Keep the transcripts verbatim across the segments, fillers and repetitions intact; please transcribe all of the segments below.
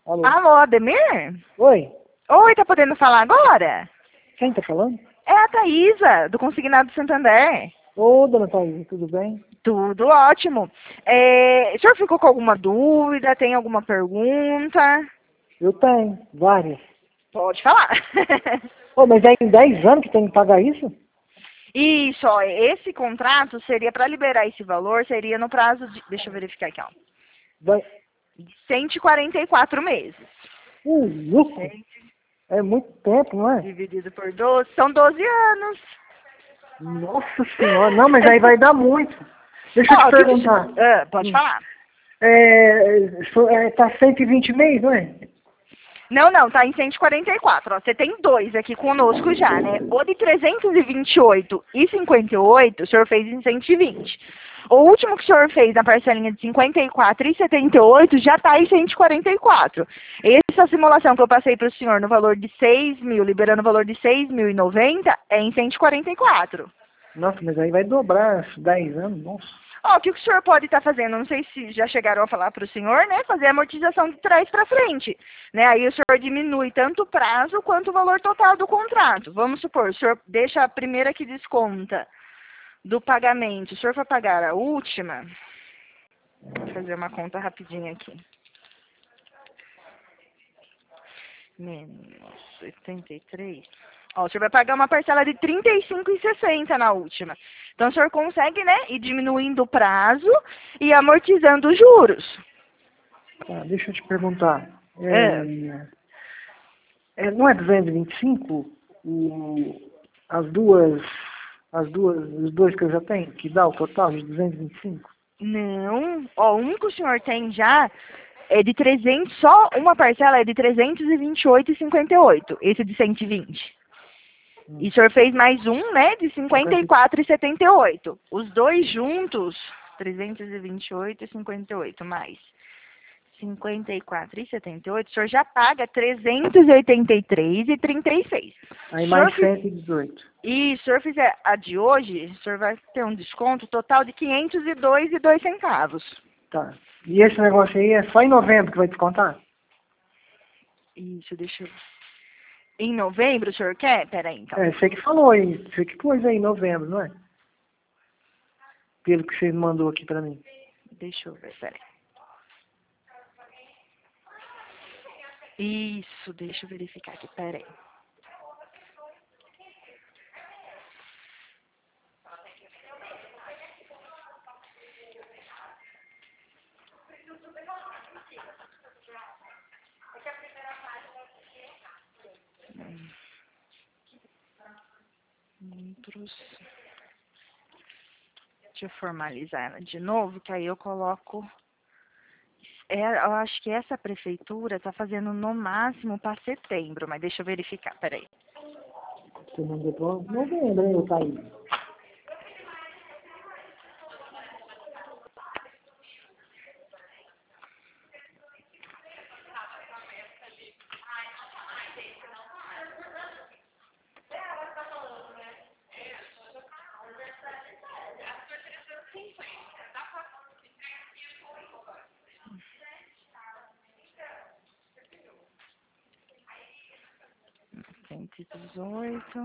Alô? Alô, Ademir? Oi? Oi, tá podendo falar agora? Quem tá falando? É a Thaísa, do Consignado Santander. Ô, dona Thaís, tudo bem? Tudo ótimo. É, o senhor ficou com alguma dúvida? Tem alguma pergunta? Eu tenho, várias. Pode falar. Ô, mas é em dez anos que tem que pagar isso? Isso, ó, esse contrato seria, para liberar esse valor, seria no prazo de, deixa eu verificar aqui, ó, Vai... cento e quarenta e quatro meses. Uh, louco! É muito tempo, não é? Dividido por doze, são doze anos. Nossa senhora, não, mas aí vai dar muito. Deixa eu Ó, te o que que o perguntar. senhor- ah, pode Hum. falar. É, so- é, tá cento e vinte mês, não é? Não, não, tá em cento e quarenta e quatro. Ó. Você tem dois aqui conosco já, né? O de trezentos e vinte e oito e cinquenta e oito, o senhor fez em cento e vinte. O último que o senhor fez na parcelinha de cinquenta e quatro e setenta e oito já está em cento e quarenta e quatro. Essa simulação que eu passei para o senhor no valor de seis mil, liberando o valor de seis mil e noventa, é em cento e quarenta e quatro. Nossa, mas aí vai dobrar dez anos, nossa. Ó, o que o senhor pode estar fazendo? Não sei se já chegaram a falar para o senhor, né? Fazer a amortização de trás para frente. Né? Aí o senhor diminui tanto o prazo quanto o valor total do contrato. Vamos supor, o senhor deixa a primeira que desconta do pagamento. O senhor vai pagar a última. Vou fazer uma conta rapidinha aqui. Menos oitenta e três. Ó, o senhor vai pagar uma parcela de trinta e cinco reais e sessenta centavos na última. Então, o senhor consegue, né, ir diminuindo o prazo e amortizando os juros. Tá, deixa eu te perguntar. É. É, é, não é duzentos e vinte e cinco o, as duas, as duas, os dois que eu já tenho, que dá o total de duzentos e vinte e cinco? Não. Ó, o único que o senhor tem já é de trezentos, só uma parcela é de trezentos e vinte e oito reais e cinquenta e oito centavos, esse de cento e vinte. Hum. E o senhor fez mais um, né, de cinquenta e quatro reais e setenta e oito centavos. Os dois juntos, trezentos e vinte e oito reais e cinquenta e oito centavos, mais cinquenta e quatro reais e setenta e oito centavos, o senhor já paga trezentos e oitenta e três reais e trinta e seis centavos. Aí Se o mais senhor cento e dezoito. E se o senhor fizer a de hoje, o senhor vai ter um desconto total de quinhentos e dois reais e dois centavos. Tá. E esse negócio aí é só em novembro que vai descontar? Isso, deixa eu... Em novembro, o senhor quer? Peraí, então. É, você que falou aí, você que pôs aí em novembro, não é? Pelo que você mandou aqui pra mim. Deixa eu ver, peraí. Isso, deixa eu verificar aqui, peraí. Outros. Deixa eu formalizar ela de novo, que aí eu coloco... É, eu acho que essa prefeitura está fazendo no máximo para setembro, mas deixa eu verificar, peraí. Você mandou pra novembro, hein, tá aí. cento e dezoito.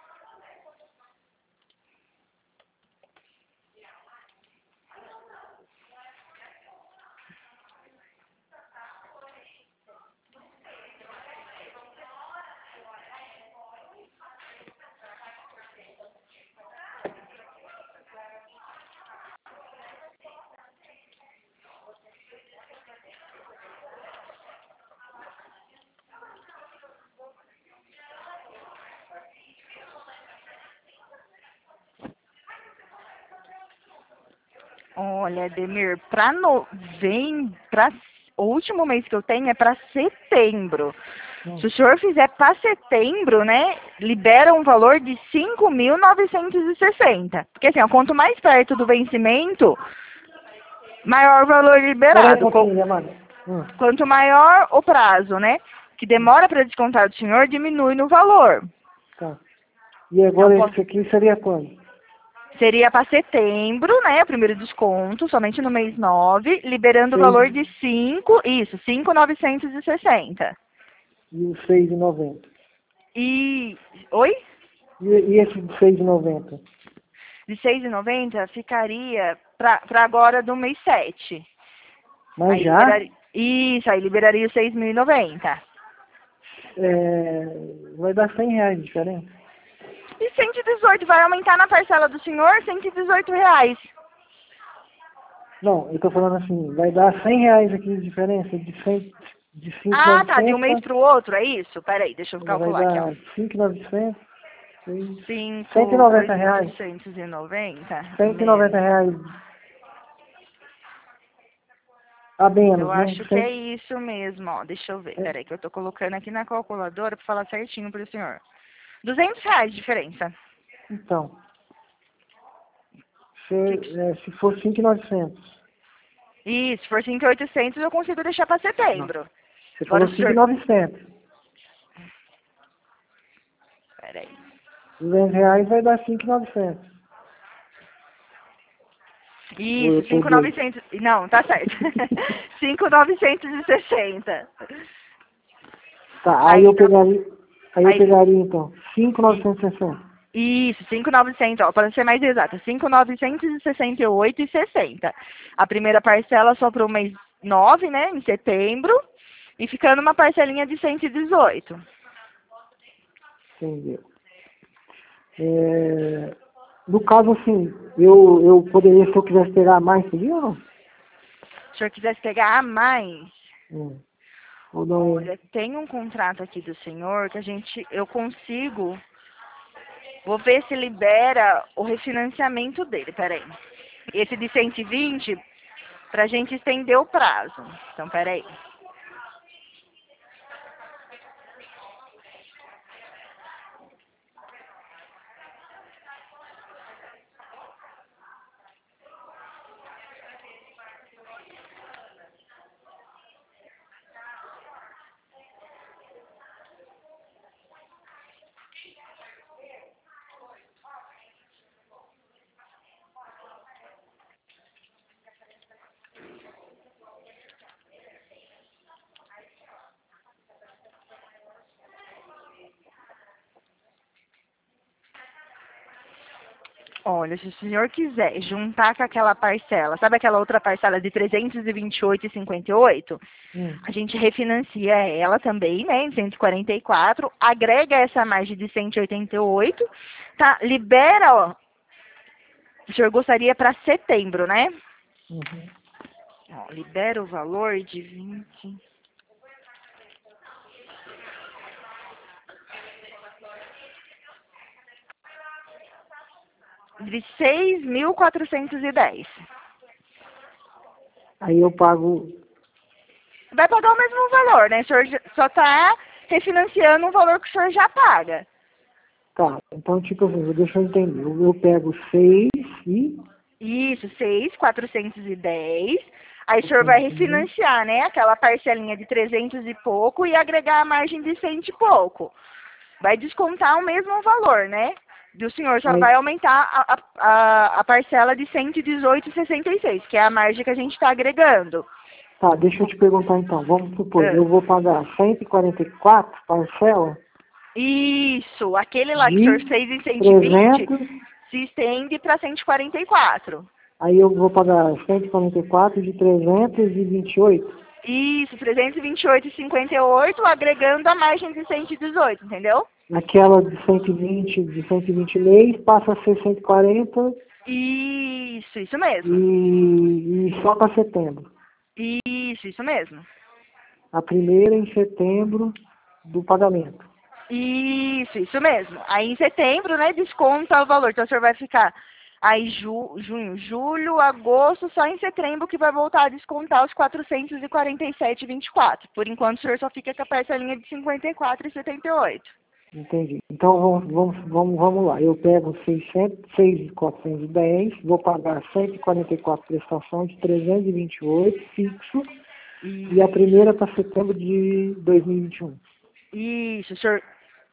Olha, Ademir, para novembro, para o último mês que eu tenho é para setembro. Hum. Se o senhor fizer para setembro, né, libera um valor de cinco mil novecentos e sessenta. Porque assim, ó, quanto mais perto do vencimento, maior o valor Espera aí um liberado. pouquinho, amada. Hum. Quanto maior o prazo, né, que demora para descontar do senhor, diminui no valor. Tá. E agora Então, esse aqui seria quando? Seria para setembro, né? O primeiro desconto, somente no mês nove, liberando o Seis. valor de cinco, isso, cinco mil novecentos e sessenta. E o seis e noventa. E. Oi? E, e esse de seis e noventa? De seis mil e noventa ficaria para agora do mês sete. Mas Aí já liberaria, isso, aí liberaria os seis mil e noventa. é, vai dar cem reais de diferença. E cento e dezoito vai aumentar na parcela do senhor cento e dezoito reais. Não, eu tô falando assim, vai dar cem reais aqui de diferença, de, cem, de cinco mil e Ah, tá, de um novecentos, mês para o outro, é isso? Peraí, deixa eu vai calcular aqui, ó. dar cinco mil e novecentos, cento e cinco, noventa reais. oitocentos e noventa cento e noventa menos. reais a Eu menos, né? acho que é cem, isso mesmo, ó. Deixa eu ver. é, Peraí, que eu tô colocando aqui na calculadora para falar certinho pro senhor. duzentos reais de diferença. então, Que se, que- é, se for cinco mil e novecentos. Isso, se for cinco mil e oitocentos eu consigo deixar para Não, setembro. você Agora falou o cinco mil e senhor... novecentos. Peraí. duzentos reais vai dar cinco mil e novecentos. Ou Isso, eu tô cinco mil e doido. novecentos. Não, tá certo. cinco mil novecentos e sessenta. Tá, aí Aí, eu pra... pegaria, aí eu aí pegaria então cinco mil i- novecentos e sessenta. Isso, cinco mil e novecentos, ó, para ser mais exato, cinco mil novecentos e sessenta e oito e sessenta. A primeira parcela só para o mês nove, né, em setembro, e ficando uma parcelinha de cento e dezoito. Entendeu? É, no caso, assim, eu, eu poderia, se eu quisesse pegar mais, podia ou não? Se o senhor quisesse pegar a mais, Hum. Ou não? olha, tem um contrato aqui do senhor que a gente, eu consigo, vou ver se libera o refinanciamento dele, peraí. Esse de cento e vinte, para a gente estender o prazo. Então, peraí. Olha, se o senhor quiser juntar com aquela parcela, sabe aquela outra parcela de trezentos e vinte e oito e cinquenta e oito? Hum. A gente refinancia ela também, né, em cento e quarenta e quatro, agrega essa margem de cento e oitenta e oito, tá? Libera, ó. O senhor gostaria para setembro, né? Uhum. Ó, libera o valor de vinte. De seis mil quatrocentos e dez. Aí eu pago. Vai pagar o mesmo valor, né? O senhor já- só está refinanciando um valor que o senhor já paga. Tá, então, tipo assim, deixa eu entender. Eu, eu pego seis e. Isso, seis mil quatrocentos e dez. Aí o senhor vai Uhum. refinanciar, né? Aquela parcelinha de trezentos e pouco e agregar a margem de cem e pouco. Vai descontar o mesmo valor, né? E o senhor só vai Aí, aumentar a, a, a a parcela de cento e dezoito e sessenta e seis, que é a margem que a gente está agregando. tá, deixa eu te perguntar então. Vamos supor, Ah, eu vou pagar cento e quarenta e quatro parcela Isso, aquele lá que o senhor de fez em cento e vinte trezentos. se estende para cento e quarenta e quatro. Aí eu vou pagar cento e quarenta e quatro de trezentos e vinte e oito. Isso, trezentos e vinte e oito e cinquenta e oito, agregando a margem de cento e dezoito, entendeu? Aquela de cento e vinte, de cento e vinte mês, passa a ser cento e quarenta Isso, isso mesmo. e, e só para setembro. Isso, isso mesmo. A primeira em setembro do pagamento. Isso, isso mesmo. Aí em setembro, né, desconta o valor. Então o senhor vai ficar aí ju, junho, julho, agosto, só em setembro que vai voltar a descontar os quatrocentos e quarenta e sete e vinte e quatro. Por enquanto o senhor só fica com a parcelinha de cinquenta e quatro e setenta e oito. Entendi. Então vamos, vamos, vamos, vamos lá. Eu pego seiscentos, seis mil quatrocentos e dez, vou pagar cento e quarenta e quatro prestações de trezentos e vinte e oito fixo e a E primeira para setembro de dois mil e vinte e um. isso, o senhor.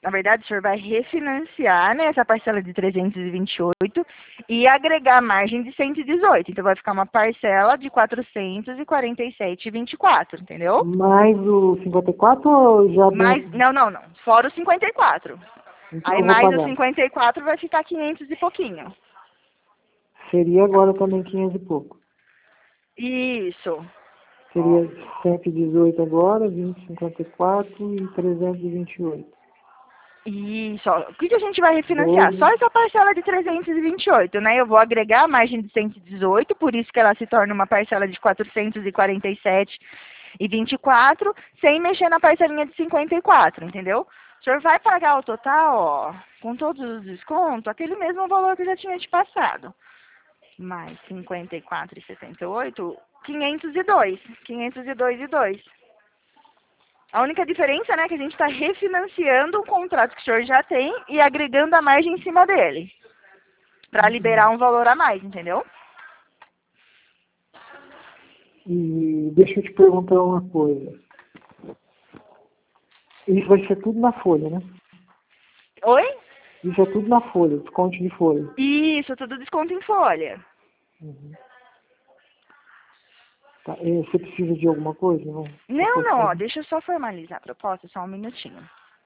na verdade, o senhor vai refinanciar, né, essa parcela de trezentos e vinte e oito e agregar a margem de cento e dezoito. Então, vai ficar uma parcela de quatrocentos e quarenta e sete e vinte e quatro, entendeu? Mais o cinquenta e quatro ou já Mais, dentro? não, não, não. Fora os cinquenta e quatro. Então Aí, eu vou mais os pagar. cinquenta e quatro vai ficar quinhentos e pouquinho. Seria agora também quinhentos e pouco. Isso. Seria cento e dezoito agora, vinte, cinquenta e quatro e trezentos e vinte e oito. Isso, ó. O que, que a gente vai refinanciar? doze. Só essa parcela de trezentos e vinte e oito, né? Eu vou agregar a margem de cento e dezoito, por isso que ela se torna uma parcela de quatrocentos e quarenta e sete e vinte e quatro, sem mexer na parcelinha de cinquenta e quatro, entendeu? O senhor vai pagar o total, ó, com todos os descontos, aquele mesmo valor que eu já tinha te passado. Mais cinquenta e quatro e sessenta e oito, quinhentos e dois. quinhentos e dois e dois. A única diferença, né, é que a gente está refinanciando o contrato que o senhor já tem e agregando a margem em cima dele. Para liberar um valor a mais, entendeu? E deixa eu te perguntar uma coisa. Isso vai ser tudo na folha, né? Oi? Isso é tudo na folha, desconto de folha. Isso, tudo desconto em folha. Uhum. Tá. E você precisa de alguma coisa? Não, Não, não, ó, deixa eu só formalizar a proposta, só um minutinho.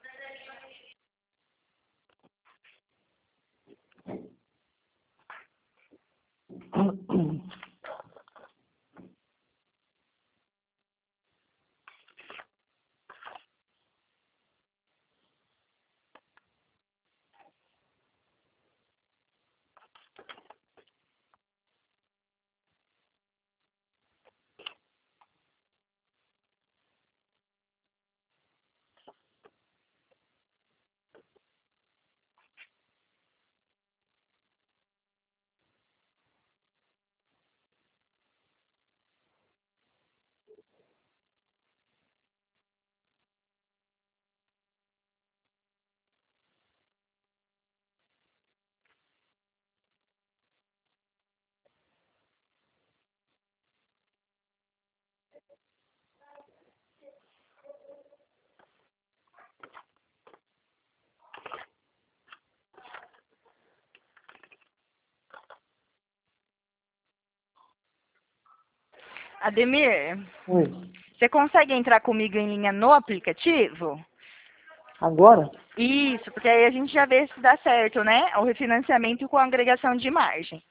Ademir, Oi. você consegue entrar comigo em linha no aplicativo? Agora? Isso, porque aí a gente já vê se dá certo, né? O refinanciamento com a agregação de margem.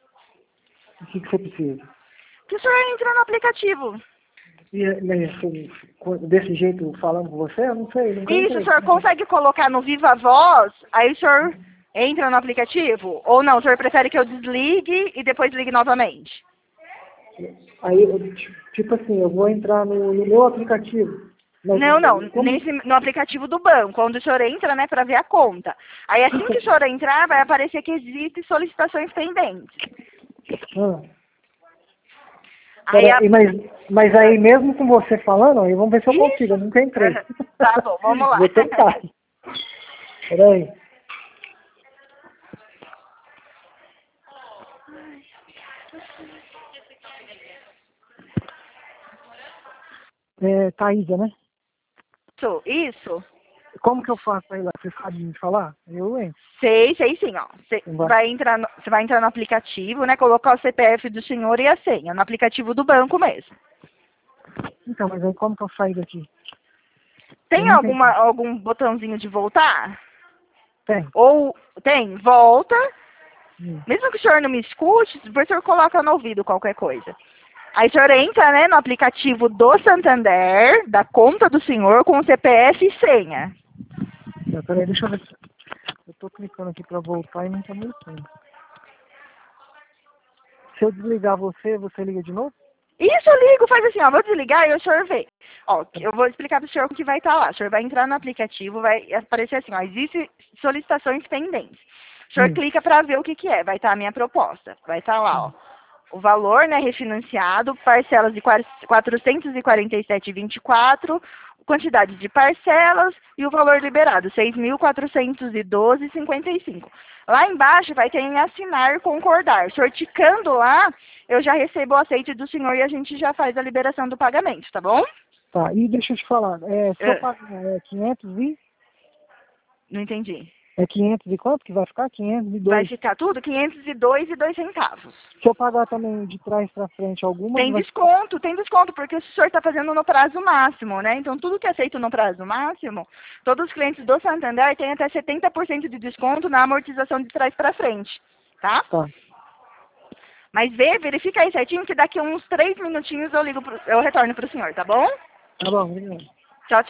O que, que você precisa? Que o senhor entra no aplicativo. E, mas, assim, desse jeito, falando com você, eu não sei, nunca Isso, o entrei. senhor consegue colocar no Viva Voz, aí o senhor entra no aplicativo? Ou não, o senhor prefere que eu desligue e depois ligue novamente? Aí, eu, tipo assim, eu vou entrar no, no meu aplicativo. Mas, Não, não, como... nesse, no aplicativo do banco, quando o senhor entra, né, para ver a conta. Aí assim que o senhor entrar, vai aparecer que existem solicitações pendentes. Ah. Aí a... Pera, mas, mas aí mesmo com você falando, aí vamos ver se eu consigo, Isso. eu nunca entrei. Tá bom, vamos lá. Vou tentar. Peraí. É, Thaísa, né? Isso, isso. Como que eu faço aí lá? Você sabe me falar? Eu entro. Sei, sei sim, ó. Você Vai. vai entrar no, você vai entrar no aplicativo, né? Colocar o C P F do senhor e a senha, no aplicativo do banco mesmo. Então, mas aí como que eu saio daqui? Tem Eu não alguma, algum botãozinho de voltar? Tem. Ou tem, volta. Hum. Mesmo que o senhor não me escute, depois o senhor coloca no ouvido qualquer coisa. Aí o senhor entra, né, no aplicativo do Santander, da conta do senhor, com o C P F e senha. Tá, peraí, deixa eu ver. se- Eu tô clicando aqui pra voltar e não tá voltando. Se eu desligar você, você liga de novo? Isso, eu ligo, faz assim, ó, vou desligar e o senhor vê. Ó, eu vou explicar pro senhor o que vai estar lá. O senhor vai entrar no aplicativo, vai aparecer assim, ó, existem solicitações pendentes. O senhor Hum. clica para ver o que que é, vai estar a minha proposta. Vai estar lá, ó, o valor, né, refinanciado, parcelas de quatrocentos e quarenta e sete vírgula vinte e quatro, quantidade de parcelas e o valor liberado, seis mil quatrocentos e doze vírgula cinquenta e cinco. Lá embaixo vai ter em assinar e concordar. O senhor ticando lá, eu já recebo o aceite do senhor e a gente já faz a liberação do pagamento, tá bom? Tá, e deixa eu te falar, é, se É. eu pagar é, quinhentos e... Não entendi. É quinhentos e quanto que vai ficar? quinhentos e dois. Vai ficar tudo quinhentos e dois e dois centavos. Se eu pagar também de trás pra frente alguma... Tem vai... desconto, tem desconto, porque o senhor está fazendo no prazo máximo, né? Então, tudo que é feito no prazo máximo, todos os clientes do Santander têm até setenta por cento de desconto na amortização de trás para frente, tá? Tá. Mas vê, verifica aí certinho, que daqui a uns três minutinhos eu ligo pro, eu retorno para o senhor, tá bom? Tá bom, obrigado.